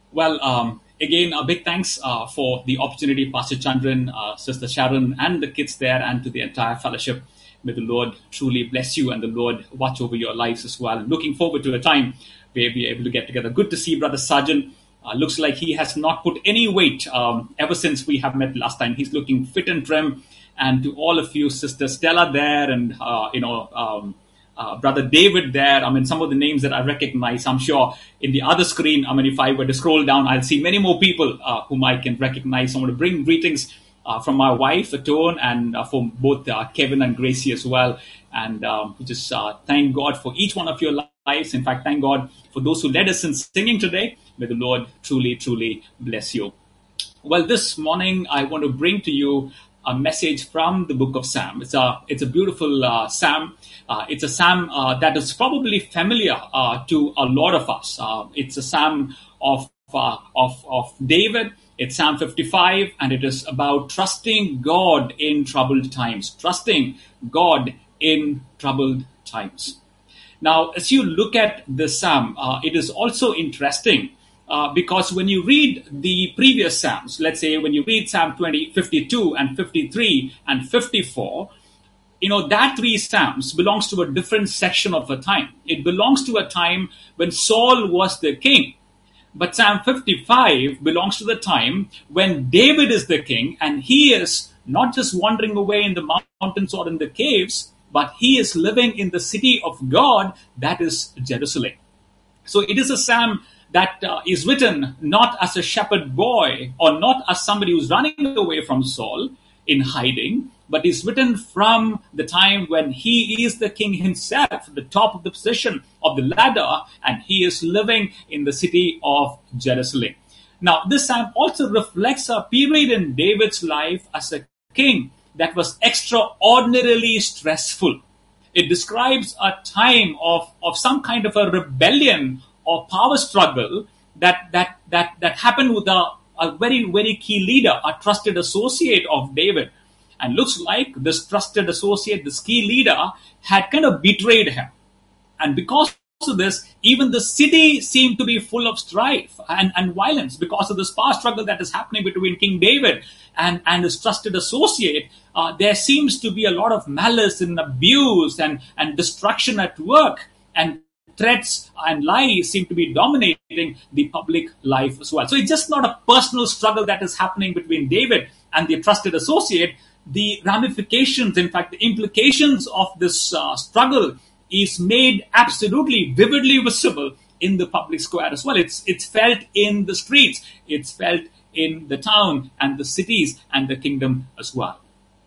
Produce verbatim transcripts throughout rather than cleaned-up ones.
Well, um, again, a big thanks uh, for the opportunity, Pastor Chandran, uh, Sister Sharon, and the kids there, and to the entire fellowship. May the Lord truly bless you and the Lord watch over your lives as well. Looking forward to a time where we're able to get together. Good to see Brother Sargent. Uh, looks like he has not put any weight um, ever since we have met last time. He's looking fit and trim. And to all of you, Sister Stella there, and uh, you know. Um, Uh, Brother David there. I mean, some of the names that I recognize, I'm sure in the other screen, I mean, if I were to scroll down, I'll see many more people uh, whom I can recognize. I want to bring greetings uh, from my wife, Atone, and uh, from both uh, Kevin and Gracie as well. And um, just uh, thank God for each one of your lives. In fact, thank God for those who led us in singing today. May the Lord truly, truly bless you. Well, this morning, I want to bring to you a message from the book of Psalm. It's a it's a beautiful uh, psalm. Uh, it's a psalm uh, that is probably familiar uh, to a lot of us. Uh, it's a psalm of uh, of of David. It's Psalm fifty-five, and it is about trusting God in troubled times. Trusting God in troubled times. Now, as you look at this psalm, uh, it is also interesting. Uh, because when you read the previous Psalms, let's say when you read Psalm twenty, fifty-two and fifty-three and fifty-four, you know, that three Psalms belongs to a different section of a time. It belongs to a time when Saul was the king. But Psalm fifty-five belongs to the time when David is the king, and he is not just wandering away in the mountains or in the caves, but he is living in the city of God, that is Jerusalem. So it is a psalm that uh, is written not as a shepherd boy or not as somebody who's running away from Saul in hiding, but is written from the time when he is the king himself, the top of the position of the ladder, and he is living in the city of Jerusalem. Now, this psalm also reflects a period in David's life as a king that was extraordinarily stressful. It describes a time of, of some kind of a rebellion or power struggle that that that that happened with a, a very, very key leader, a trusted associate of David. And looks like this trusted associate, this key leader, had kind of betrayed him. And because of this, even the city seemed to be full of strife and, and violence because of this power struggle that is happening between King David and, and his trusted associate. Uh, there seems to be a lot of malice and abuse and, and destruction at work, and threats and lies seem to be dominating the public life as well. So it's just not a personal struggle that is happening between David and the trusted associate. The ramifications, in fact, the implications of this uh, struggle is made absolutely vividly visible in the public square as well. It's it's felt in the streets. It's felt in the town and the cities and the kingdom as well.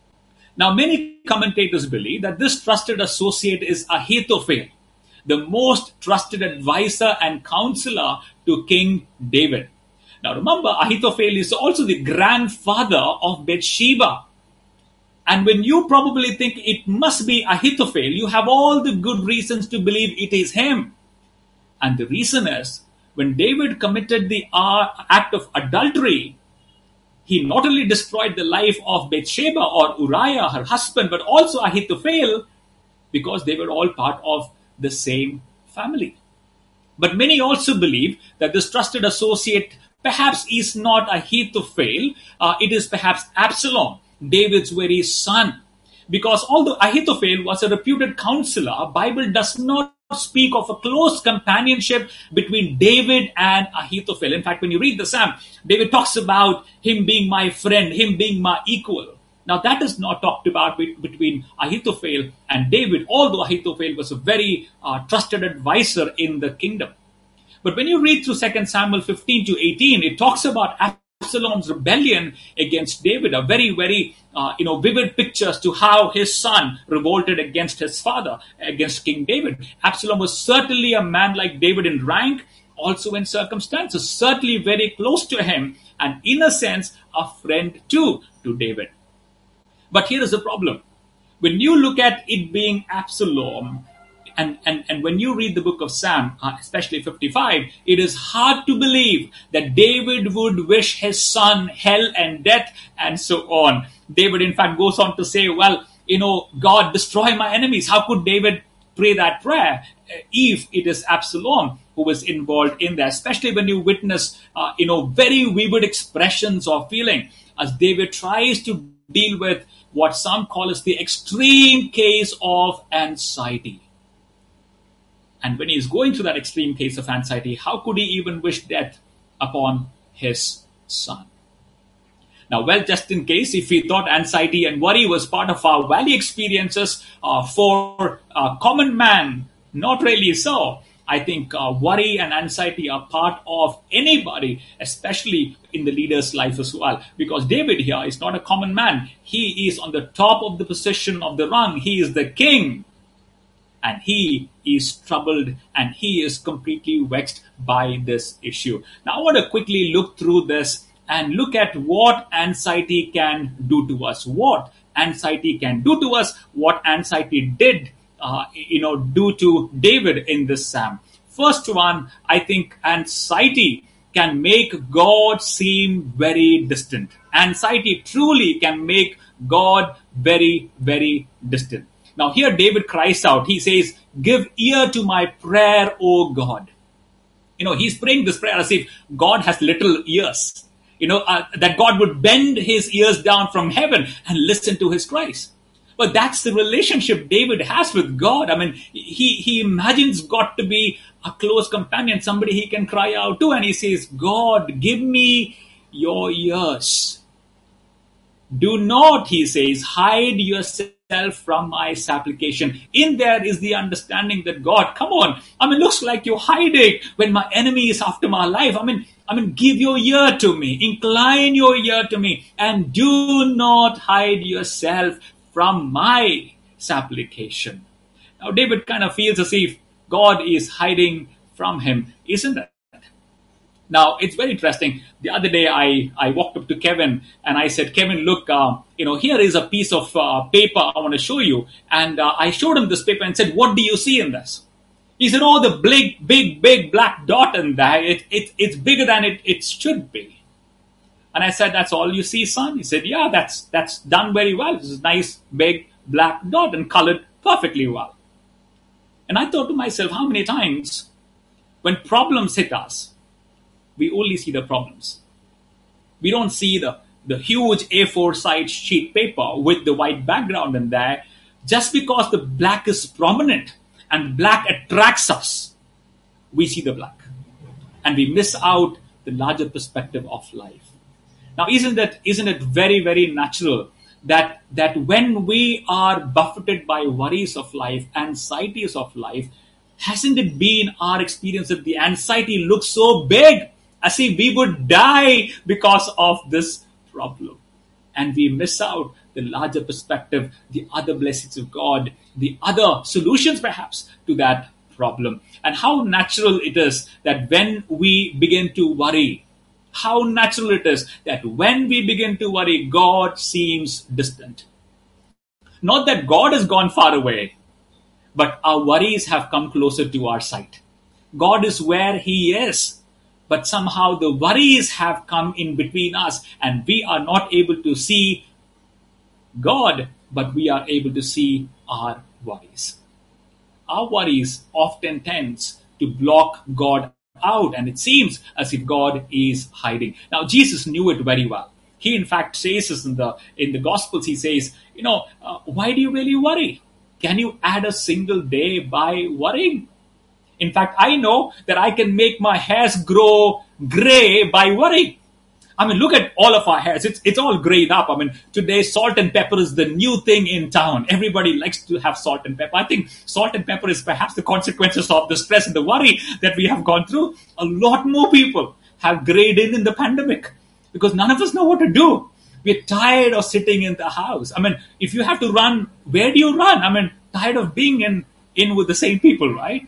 Now, many commentators believe that this trusted associate is Ahithophel, the most trusted advisor and counselor to King David. Now, remember, Ahithophel is also the grandfather of Bathsheba. And when you probably think it must be Ahithophel, you have all the good reasons to believe it is him. And the reason is, when David committed the act of adultery, he not only destroyed the life of Bathsheba or Uriah, her husband, but also Ahithophel, because they were all part of the same family. But many also believe that this trusted associate perhaps is not Ahithophel, uh, it is perhaps Absalom, David's very son. Because although Ahithophel was a reputed counselor, Bible does not speak of a close companionship between David and Ahithophel. In fact, when you read the psalm, David talks about him being my friend, him being my equal. Now, that is not talked about between Ahithophel and David, although Ahithophel was a very uh, trusted advisor in the kingdom. But when you read through Second Samuel fifteen to eighteen, it talks about Absalom's rebellion against David, a very, very, uh, you know, vivid pictures to how his son revolted against his father, against King David. Absalom was certainly a man like David in rank, also in circumstances, certainly very close to him, and in a sense, a friend too to David. But here is the problem. When you look at it being Absalom, and, and, and when you read the book of Psalm, uh, especially fifty-five, it is hard to believe that David would wish his son hell and death and so on. David, in fact, goes on to say, well, you know, God, destroy my enemies. How could David pray that prayer, if it is Absalom who is involved in that, especially when you witness, uh, you know, very vivid expressions of feeling as David tries to deal with what some call as the extreme case of anxiety. And when he's going through that extreme case of anxiety, how could he even wish death upon his son? Now, well, just in case, if we thought anxiety and worry was part of our valley experiences, uh, for a common man, not really so. I think uh, worry and anxiety are part of anybody, especially in the leader's life as well. Because David here is not a common man. He is on the top of the position of the rung. He is the king. And he is troubled and he is completely vexed by this issue. Now, I want to quickly look through this and look at what anxiety can do to us. What anxiety can do to us. What anxiety did Uh, you know, do to David in this psalm. First one, I think anxiety can make God seem very distant. Anxiety truly can make God very, very distant. Now here David cries out. He says, "Give ear to my prayer, O God." You know, he's praying this prayer as if God has little ears. You know, uh, that God would bend his ears down from heaven and listen to his cries. But that's the relationship David has with God. I mean, he, he imagines God to be a close companion, somebody he can cry out to. And he says, "God, give me your ears. Do not," he says, "hide yourself from my supplication." In there is the understanding that God, come on. I mean, looks like you're hiding when my enemy is after my life. I mean, I mean, give your ear to me. Incline your ear to me. And do not hide yourself from my supplication. Now, David kind of feels as if God is hiding from him, isn't it? Now, it's very interesting. The other day, I, I walked up to Kevin and I said, "Kevin, look, uh, you know, here is a piece of uh, paper I want to show you." And uh, I showed him this paper and said, "What do you see in this?" He said, "Oh, the big, big, big black dot in there. It, it, it's bigger than it, it should be." And I said, "That's all you see, son?" He said, "Yeah, that's that's done very well. This is a nice, big, black dot and colored perfectly well." And I thought to myself, how many times when problems hit us, we only see the problems. We don't see the, the huge A four size sheet paper with the white background in there. Just because the black is prominent and black attracts us, we see the black. And we miss out the larger perspective of life. Now, isn't that isn't it very, very natural that that when we are buffeted by worries of life, anxieties of life, hasn't it been our experience that the anxiety looks so big as if we would die because of this problem? And we miss out the larger perspective, the other blessings of God, the other solutions perhaps to that problem. And how natural it is that when we begin to worry, how natural it is that when we begin to worry, God seems distant. Not that God has gone far away, but our worries have come closer to our sight. God is where He is, but somehow the worries have come in between us and we are not able to see God, but we are able to see our worries. Our worries often tends to block God out, and it seems as if God is hiding. Now, Jesus knew it very well. He, in fact, says this in the in the Gospels. He says, you know, uh, why do you really worry? Can you add a single day by worrying? In fact, I know that I can make my hairs grow gray by worrying. I mean, look at all of our hairs. It's it's all grayed up. I mean, today salt and pepper is the new thing in town. Everybody likes to have salt and pepper. I think salt and pepper is perhaps the consequences of the stress and the worry that we have gone through. A lot more people have grayed in in the pandemic because none of us know what to do. We're tired of sitting in the house. I mean, if you have to run, where do you run? I mean, tired of being in, in with the same people, right?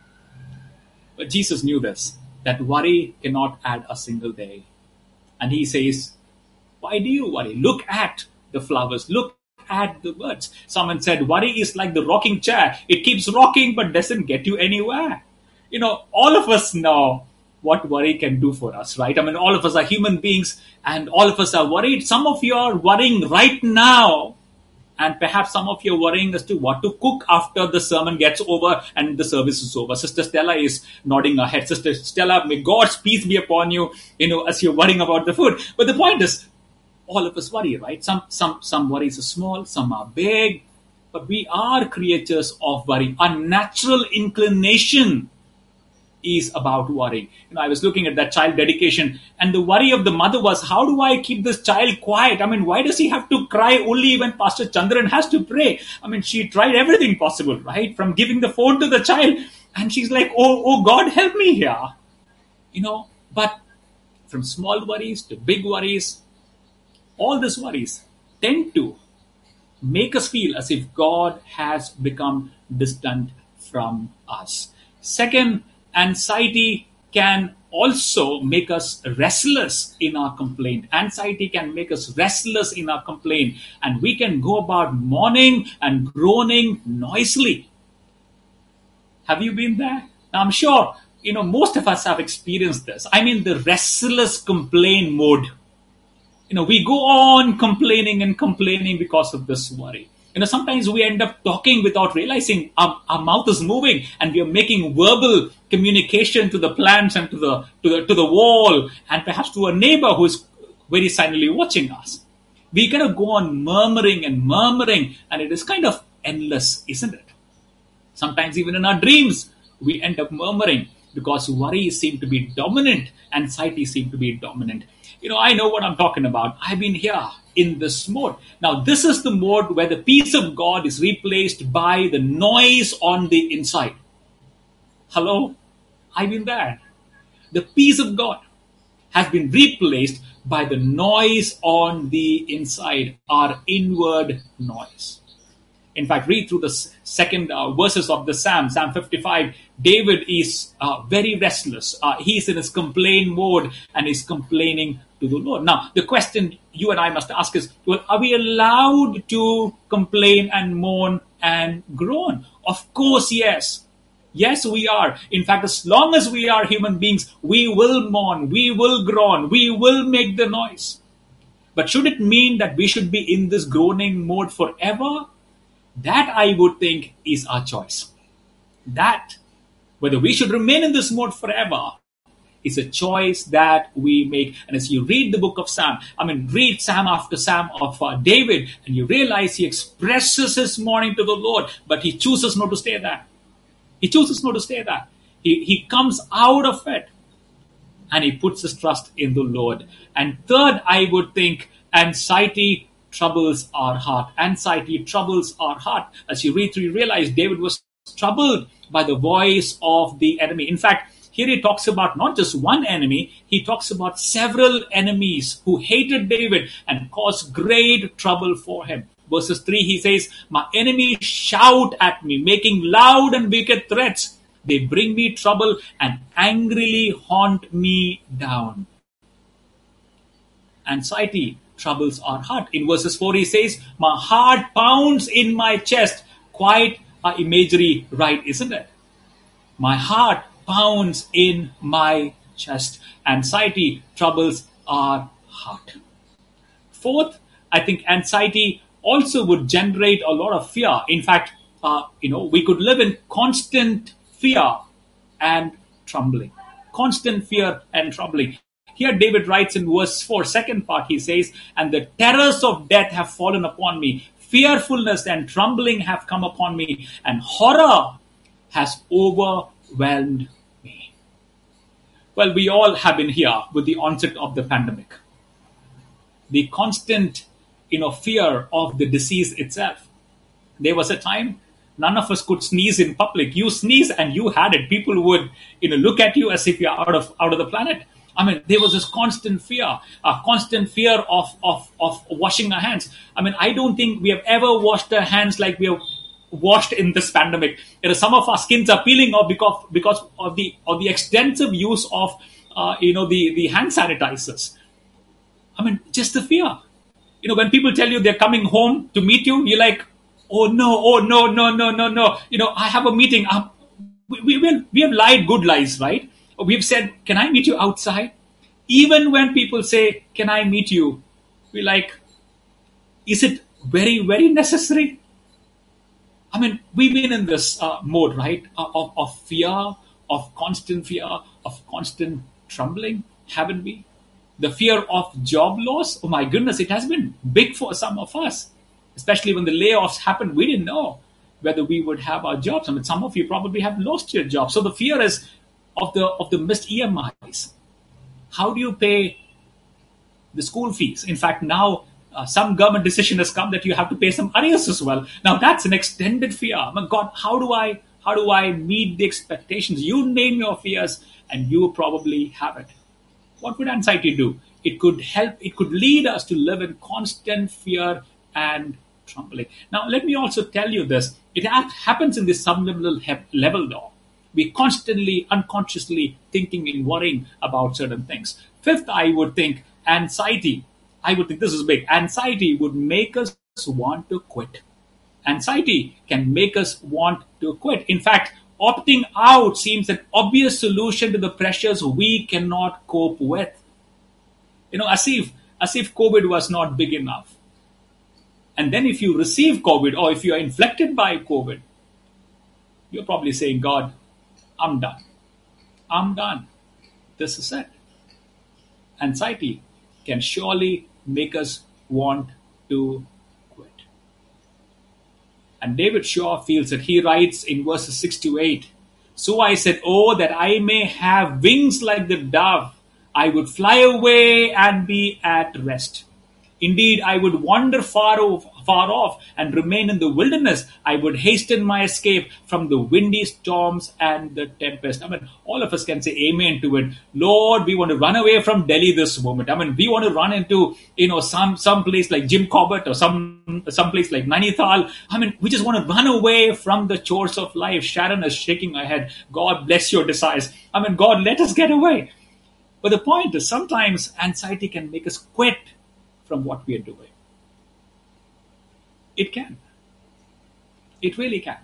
But Jesus knew this, that worry cannot add a single day. And He says, why do you worry? Look at the flowers. Look at the birds. Someone said, worry is like the rocking chair. It keeps rocking but doesn't get you anywhere. You know, all of us know what worry can do for us, right? I mean, all of us are human beings and all of us are worried. Some of you are worrying right now And perhaps some of you are worrying as to what to cook after the sermon gets over and the service is over. Sister Stella is nodding her head. Sister Stella, may God's peace be upon you, you know, as you're worrying about the food. But the point is, all of us worry, right? Some, some, some worries are small, some are big, but we are creatures of worry. Our natural inclination is about worrying. You know, I was looking at that child dedication, and the worry of the mother was, how do I keep this child quiet? I mean, why does he have to cry only when Pastor Chandran has to pray? I mean, she tried everything possible, right? From giving the phone to the child, and she's like, oh, oh God, help me here. You know, but from small worries to big worries, all these worries tend to make us feel as if God has become distant from us. Second, anxiety can also make us restless in our complaint. Anxiety can make us restless in our complaint, and we can go about mourning and groaning noisily. Have you been there? Now, I'm sure, you know, most of us have experienced this. I mean, the restless complaint mode. You know, we go on complaining and complaining because of this worry. You know, sometimes we end up talking without realizing our, our mouth is moving, and we are making verbal communication to the plants and to the, to the to the wall, and perhaps to a neighbor who is very silently watching us. We kind of go on murmuring and murmuring, and it is kind of endless, isn't it? Sometimes even in our dreams, we end up murmuring because worries seem to be dominant, anxiety seem to be dominant. You know, I know what I'm talking about. I've been here in this mode. Now, this is the mode where the peace of God is replaced by the noise on the inside. Hello? I've been there. The peace of God has been replaced by the noise on the inside, our inward noise. In fact, read through the second uh, verses of the Psalm, Psalm fifty-five. David is uh, very restless. Uh, he's in his complaint mode, and he's complaining to the Lord. Now, the question you and I must ask is, well, are we allowed to complain and mourn and groan? Of course, yes. Yes, we are. In fact, as long as we are human beings, we will mourn, we will groan, we will make the noise. But should it mean that we should be in this groaning mode forever? That, I would think, is our choice. That, whether we should remain in this mode forever, is a choice that we make. And as you read the book of Psalm, I mean, read Psalm after Psalm of uh, David, and you realize he expresses his mourning to the Lord, but he chooses not to stay there. He chooses not to stay there. He, he comes out of it, and he puts his trust in the Lord. And third, I would think, anxiety troubles our heart. Anxiety troubles our heart. As you read through, you realize David was troubled by the voice of the enemy. In fact, here he talks about not just one enemy, he talks about several enemies who hated David and caused great trouble for him. Verses three, he says, my enemies shout at me, making loud and wicked threats. They bring me trouble and angrily haunt me down. Anxiety troubles our heart. In verses four, he says, my heart pounds in my chest. Quite an imagery, right, isn't it? My heart pounds in my chest. Anxiety troubles our heart. Fourth, I think anxiety also would generate a lot of fear. In fact, uh, you know, we could live in constant fear and trembling. Constant fear and trembling. Here David writes in verse four, second part, he says, and the terrors of death have fallen upon me. Fearfulness and trembling have come upon me, and horror has overwhelmed me. Well, we all have been here with the onset of the pandemic. The constant, you know, fear of the disease itself. There was a time none of us could sneeze in public. You sneeze and you had it. People would, you know, look at you as if you're out of out of the planet. I mean, there was this constant fear, a constant fear of, of, of washing our hands. I mean, I don't think we have ever washed our hands like we have washed in this pandemic. You know, some of our skins are peeling off because, because of the of the extensive use of, uh, you know, the, the hand sanitizers. I mean, just the fear. You know, when people tell you they're coming home to meet you, you're like, oh no, oh no, no, no, no, no. You know, I have a meeting. Um, we, we, we, we have lied good lies, right? We've said, can I meet you outside? Even when people say, can I meet you? We're like, is it very, very necessary. I mean, we've been in this uh, mode, right? Uh, Of, of fear, of constant fear, of constant trembling, haven't we? The fear of job loss, oh my goodness, it has been big for some of us, especially when the layoffs happened. We didn't know whether we would have our jobs. I mean, some of you probably have lost your job. So the fear is of the of the missed E M Is. How do you pay the school fees? In fact, now uh, some government decision has come that you have to pay some arrears as well. Now that's an extended fear. My God, how do I how do I meet the expectations? You name your fears, and you probably have it. What would anxiety do? It could help. It could lead us to live in constant fear and trembling. Now, let me also tell you this: it ha- happens in this subliminal he- level, though. We constantly, unconsciously thinking and worrying about certain things. Fifth, I would think anxiety. I would think this is big. Anxiety would make us want to quit. Anxiety can make us want to quit. In fact, opting out seems an obvious solution to the pressures we cannot cope with. You know, as if as if COVID was not big enough. And then if you receive COVID or if you are infected by COVID, you're probably saying, God, I'm done. I'm done. This is it. Anxiety can surely make us want to quit. And David Shaw feels it. He writes in verses six to eight, so I said, oh, that I may have wings like the dove. I would fly away and be at rest. Indeed, I would wander far off, far off and remain in the wilderness. I would hasten my escape from the windy storms and the tempest. I mean, all of us can say amen to it. Lord, we want to run away from Delhi this moment. I mean, we want to run into, you know, some, some place like Jim Corbett or some, some place like Nainital. I mean, we just want to run away from the chores of life. Sharon is shaking her head. God bless your desires. I mean, God, let us get away. But the point is, sometimes anxiety can make us quit from what we are doing. It can. It really can.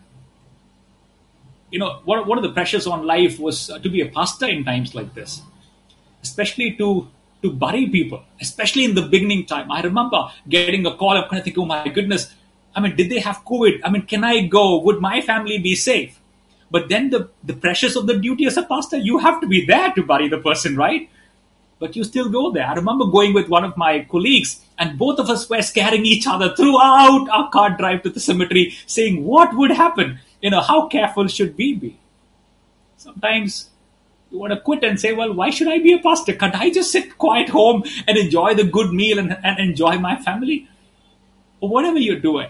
You know, one, one of the pressures on life was uh, to be a pastor in times like this, especially to to bury people, especially in the beginning time. I remember getting a call. I'm kind of thinking, oh my goodness, I mean, did they have COVID? I mean, can I go? Would my family be safe? But then the, the pressures of the duty as a pastor, you have to be there to bury the person, right? But you still go there. I remember going with one of my colleagues, and both of us were scaring each other throughout our car drive to the cemetery, saying, what would happen? You know, how careful should we be? Sometimes you want to quit and say, well, why should I be a pastor? Can't I just sit quiet home and enjoy the good meal and, and enjoy my family? Or whatever you're doing,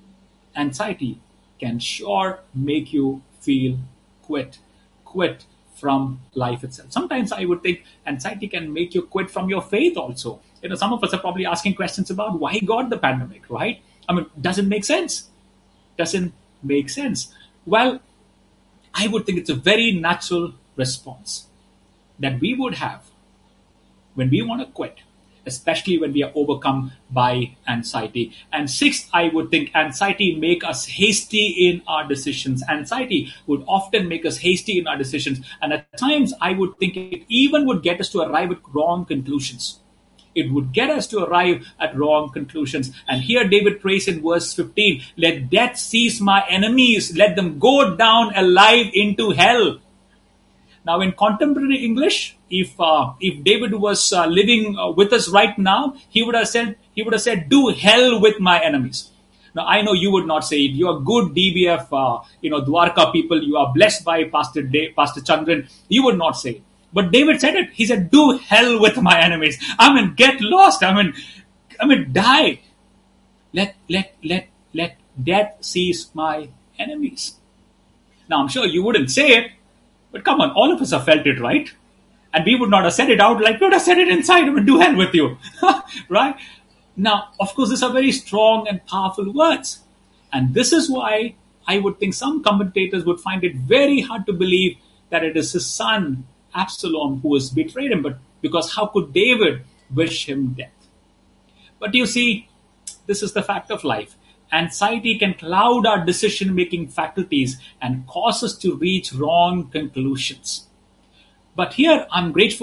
anxiety can sure make you feel quit. Quit from life itself. Sometimes I would think anxiety can make you quit from your faith also. You know, some of us are probably asking questions about why God the pandemic, right? I mean, doesn't make sense. Doesn't make sense. Well, I would think it's a very natural response that we would have when we want to quit, especially when we are overcome by anxiety. And sixth, I would think anxiety make us hasty in our decisions. Anxiety would often make us hasty in our decisions. And at times, I would think it even would get us to arrive at wrong conclusions. It would get us to arrive at wrong conclusions. And here David prays in verse fifteen, let death seize my enemies. Let them go down alive into hell. Now, in contemporary English, if uh, if David was uh, living uh, with us right now, he would have said he would have said, "Do hell with my enemies." Now, I know you would not say it. You are good D B F, uh, you know, Dwarka people. You are blessed by Pastor De- Pastor Chandran. You would not say it. But David said it. He said, "Do hell with my enemies." I mean, get lost. I mean, I mean, die. Let let let let death seize my enemies. Now, I'm sure you wouldn't say it. But come on, all of us have felt it, right? And we would not have said it out like we would have said it inside. I mean, do hell with you, right? Now, of course, these are very strong and powerful words. And this is why I would think some commentators would find it very hard to believe that it is his son, Absalom, who has betrayed him. But because how could David wish him death? But you see, this is the fact of life. Anxiety can cloud our decision-making faculties and cause us to reach wrong conclusions. But here, I'm grateful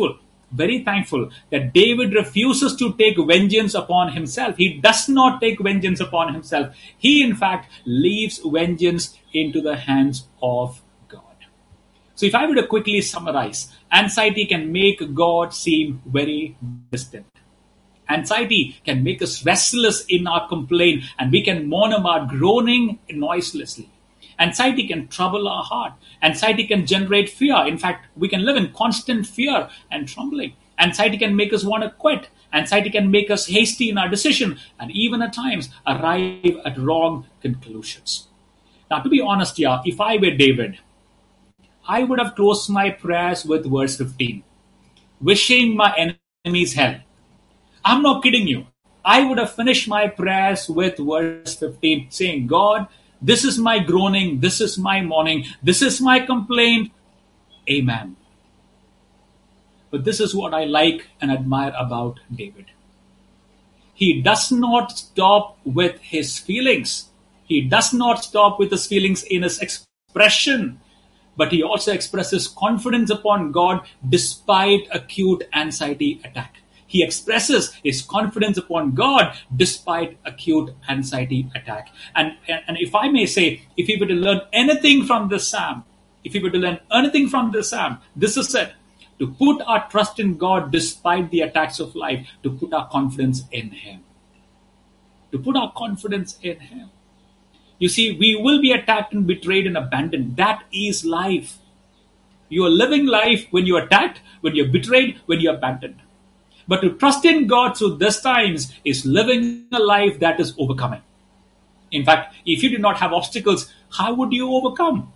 very thankful that David refuses to take vengeance upon himself. He does not take vengeance upon himself. He, in fact, leaves vengeance into the hands of God. So if I were to quickly summarize, anxiety can make God seem very distant. Anxiety can make us restless in our complaint, and we can mourn about groaning noiselessly. Anxiety can trouble our heart. Anxiety can generate fear. In fact, we can live in constant fear and trembling. Anxiety can make us want to quit. Anxiety can make us hasty in our decision, and even at times arrive at wrong conclusions. Now, to be honest here, if I were David, I would have closed my prayers with verse fifteen, wishing my enemies hell. I'm not kidding you. I would have finished my prayers with verse fifteen, saying, God, this is my groaning, this is my mourning, this is my complaint. Amen. But this is what I like and admire about David. He does not stop with his feelings. He does not stop with his feelings in his expression, but he also expresses confidence upon God despite acute anxiety attack. He expresses his confidence upon God despite acute anxiety attack. And, and if I may say, if we were to learn anything from this psalm, if we were to learn anything from this psalm, this is it. To put our trust in God despite the attacks of life, to put our confidence in Him. To put our confidence in Him. You see, we will be attacked and betrayed and abandoned. That is life. You are living life when you're attacked, when you're betrayed, when you're abandoned. But to trust in God through these times is living a life that is overcoming. In fact, if you did not have obstacles, how would you overcome?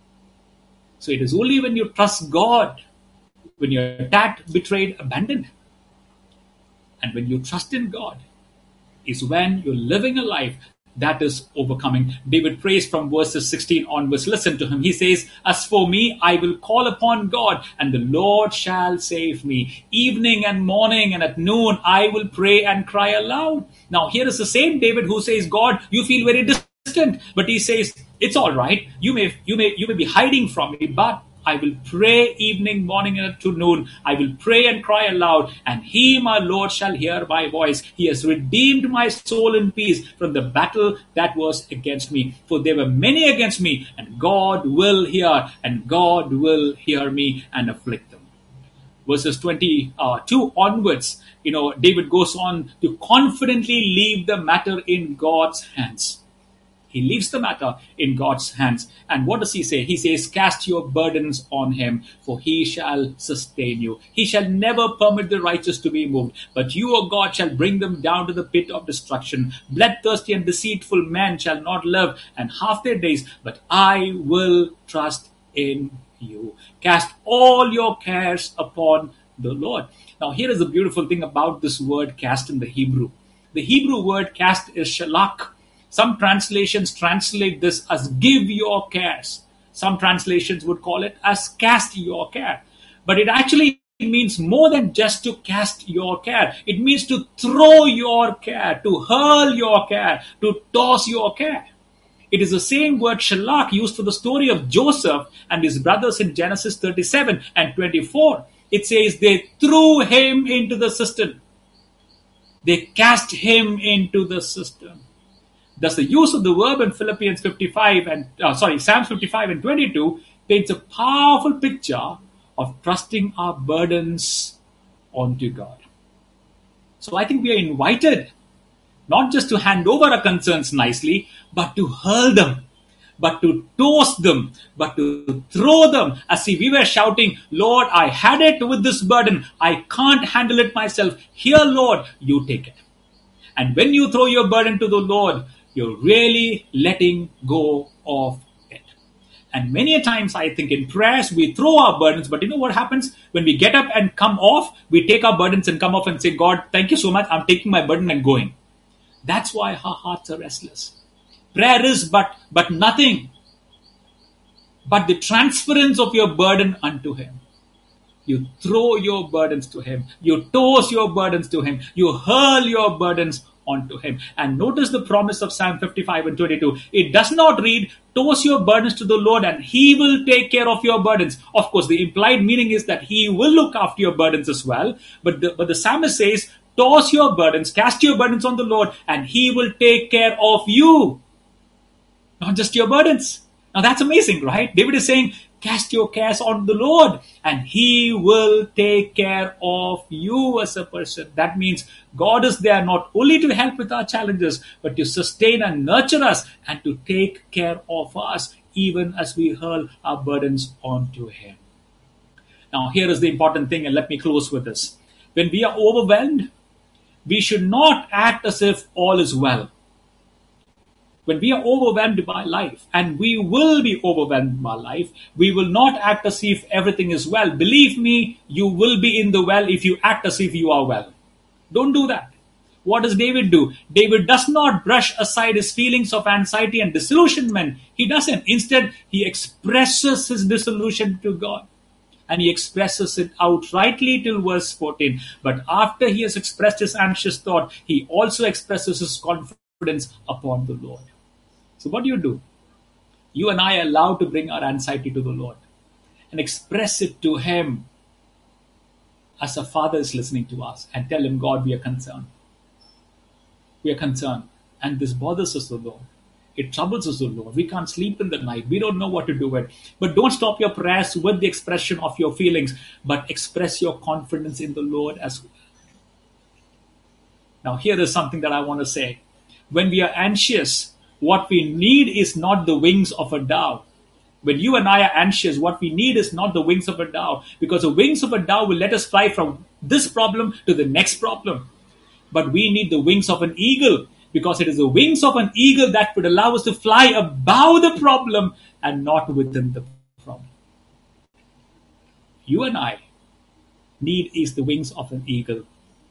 So it is only when you trust God, when you're attacked, betrayed, abandoned, and when you trust in God, is when you're living a life that is overcoming. David prays from verses sixteen onwards. Listen to him. He says, as for me, I will call upon God, and the Lord shall save me. Evening and morning and at noon, I will pray and cry aloud. Now, here is the same David who says, God, you feel very distant. But he says, it's all right. You may, you may, you may be hiding from me, but I will pray evening, morning, and to noon. I will pray and cry aloud, and He, my Lord, shall hear my voice. He has redeemed my soul in peace from the battle that was against me. For there were many against me, and God will hear, and God will hear me and afflict them. Verses twenty-two onwards, you know, David goes on to confidently leave the matter in God's hands. He leaves the matter in God's hands. And what does he say? He says, cast your burdens on him, for he shall sustain you. He shall never permit the righteous to be moved, but you, O God, shall bring them down to the pit of destruction. Bloodthirsty and deceitful men shall not live, and half their days, but I will trust in you. Cast all your cares upon the Lord. Now, here is the beautiful thing about this word cast in the Hebrew. The Hebrew word cast is shalak. Some translations translate this as give your cares. Some translations would call it as cast your care. But it actually means more than just to cast your care. It means to throw your care, to hurl your care, to toss your care. It is the same word shalak used for the story of Joseph and his brothers in Genesis thirty-seven and twenty-four. It says they threw him into the cistern. They cast him into the cistern. Thus, the use of the verb in Philippians fifty-five and uh, sorry, Psalms fifty-five and twenty-two paints a powerful picture of trusting our burdens onto God. So, I think we are invited not just to hand over our concerns nicely, but to hurl them, but to toss them, but to throw them. As if we were shouting, Lord, I had it with this burden. I can't handle it myself. Here, Lord, you take it. And when you throw your burden to the Lord, you're really letting go of it. And many a times, I think in prayers, we throw our burdens, but you know what happens? When we get up and come off, we take our burdens and come off and say, God, thank you so much. I'm taking my burden and going. That's why our hearts are restless. Prayer is but, but nothing but the transference of your burden unto Him. You throw your burdens to Him. You toss your burdens to Him. You hurl your burdens onto him. And notice the promise of Psalm fifty-five and twenty-two. It does not read, toss your burdens to the Lord and he will take care of your burdens. Of course, the implied meaning is that he will look after your burdens as well. But the, but the psalmist says, toss your burdens, cast your burdens on the Lord and he will take care of you. Not just your burdens. Now that's amazing, right? David is saying, cast your cares on the Lord and he will take care of you as a person. That means God is there not only to help with our challenges, but to sustain and nurture us and to take care of us even as we hurl our burdens onto him. Now here is the important thing, and let me close with this. When we are overwhelmed, we should not act as if all is well. When we are overwhelmed by life, and we will be overwhelmed by life, we will not act as if everything is well. Believe me, you will be in the well if you act as if you are well. Don't do that. What does David do? David does not brush aside his feelings of anxiety and disillusionment. He doesn't. Instead, he expresses his disillusion to God. And he expresses it outrightly till verse fourteen. But after he has expressed his anxious thought, he also expresses his confidence upon the Lord. So what do you do? You and I are allowed to bring our anxiety to the Lord and express it to him as a father is listening to us and tell him, God, we are concerned. We are concerned. And this bothers us, O Lord. It troubles us, O Lord. We can't sleep in the night. We don't know what to do with. But don't stop your prayers with the expression of your feelings, but express your confidence in the Lord as well. Now, here is something that I want to say. When we are anxious, what we need is not the wings of a dove. When you and I are anxious, what we need is not the wings of a dove, because the wings of a dove will let us fly from this problem to the next problem. But we need the wings of an eagle, because it is the wings of an eagle that would allow us to fly above the problem and not within the problem. You and I need is the wings of an eagle.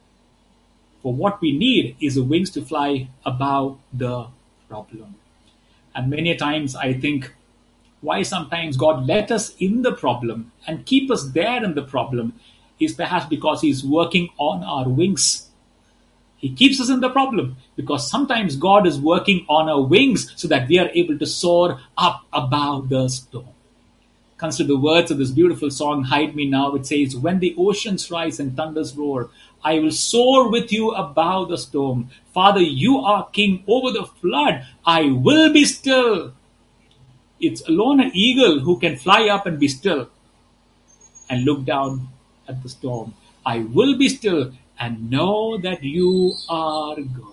For what we need is the wings to fly above the problem. And many times I think why sometimes God let us in the problem and keep us there in the problem is perhaps because he's working on our wings. He keeps us in the problem because sometimes God is working on our wings so that we are able to soar up above the storm. Consider the words of this beautiful song, Hide Me Now. It says, when the oceans rise and thunders roar, I will soar with you above the storm. Father, you are king over the flood. I will be still. It's alone an eagle who can fly up and be still and look down at the storm. I will be still and know that you are God.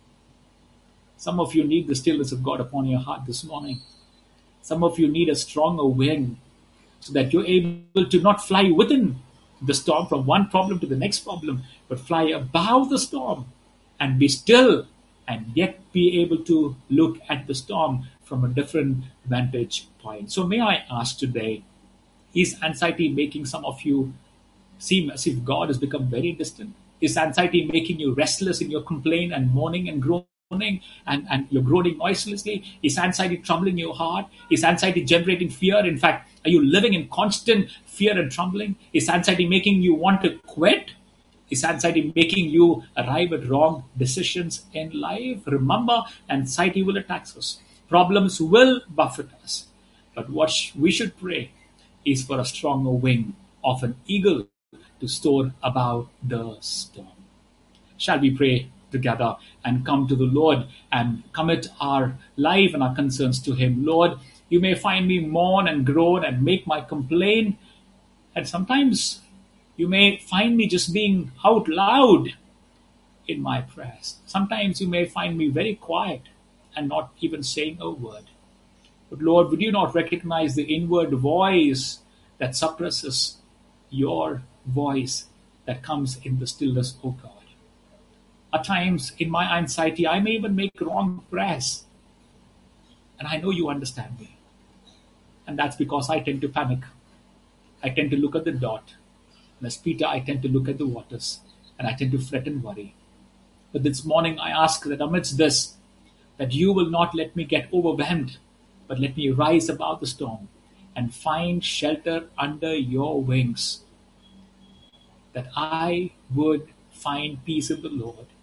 Some of you need the stillness of God upon your heart this morning. Some of you need a stronger wind so that you're able to not fly within the storm from one problem to the next problem, but fly above the storm and be still and yet be able to look at the storm from a different vantage point. So may I ask today, is anxiety making some of you seem as if God has become very distant? Is anxiety making you restless in your complaint and moaning and groaning and, and you're groaning noiselessly? Is anxiety troubling your heart? Is anxiety generating fear? In fact, are you living in constant fear and trembling? Is anxiety making you want to quit? Is anxiety making you arrive at wrong decisions in life? Remember, anxiety will attack us. Problems will buffet us. But what we should pray is for a stronger wing of an eagle to soar above the storm. Shall we pray together and come to the Lord and commit our life and our concerns to him? Lord, you may find me mourn and groan and make my complaint. And sometimes you may find me just being out loud in my prayers. Sometimes you may find me very quiet and not even saying a word. But Lord, would you not recognize the inward voice that suppresses your voice that comes in the stillness, O God? At times in my anxiety, I may even make wrong prayers. And I know you understand me. And that's because I tend to panic. I tend to look at the dot. And as Peter, I tend to look at the waters. And I tend to fret and worry. But this morning I ask that amidst this, that you will not let me get overwhelmed, but let me rise above the storm and find shelter under your wings. That I would find peace in the Lord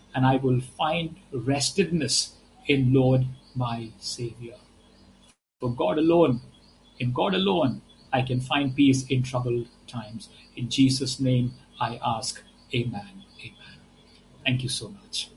and I will find restedness in Lord my Savior. For God alone, in God alone, I can find peace in troubled times. In Jesus' name I ask, Amen. Amen. Thank you so much.